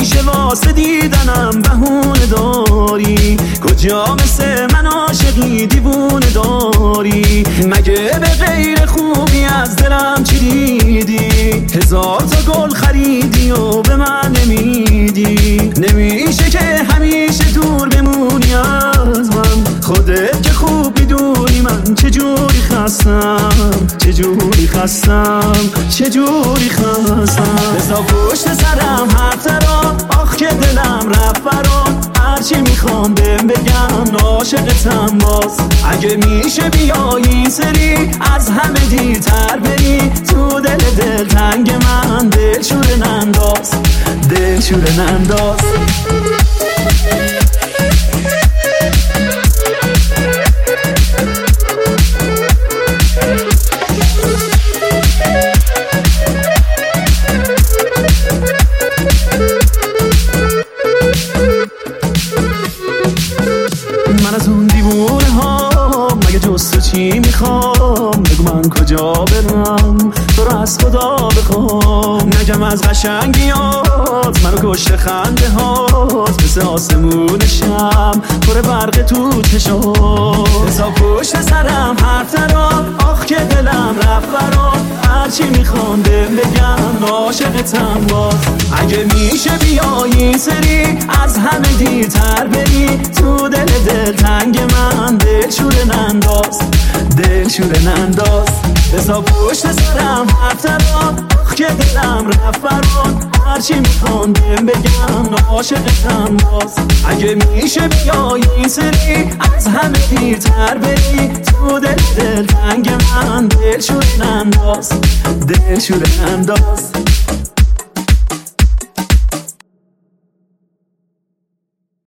همیشه واسه دیدنم بهونه داری؟ کجا مثل من عاشقی دیوونه داری؟ مگه به غیر خوبی از دلم چی دیدی؟ 1000 تا گل خریدی و به من نمیدی. نمیشه که همیشه دور بمونی از من، خودت که خوب میدونی من چجوری خستم، چجوری خستم، چجوری خستم. بذار پشت سرم حرف ترا، آخ که دلم رفت برام. هرچی میخوام بهم بگم عاشقتم باز. اگه میشه بیای این سری از همه دیرتر بری تو دل تنگ من، دل شوره ننداز، دل شوره ننداز. من از اون دیوونه ها مگه جز تو چی میخوام؟ بگو من کجا برم تو رو از خدا بخوام. نگم از قشنگیات منو کشته خنده هات، مثل آسمون شم پر برق تو چشات. حساب پشت سرم حرف ترا، آخ که دلم رفت برام. هرچی میخوام بهم بگم عاشقتم باز. اگه میشه بیای این سری از همه دیرتر بری تو دل تنگ من، دل شوره ننداز، دل شوره ننداز. بذار پشت سرم حرف ترا، آخ که دلم رفت برام. هرچی میخوام بهم بگم عاشقتم باز. اگه میشه بیای این سری از همه دیرتر بری تو دل تنگ من، دل شوره ننداز، دل شوره ننداز.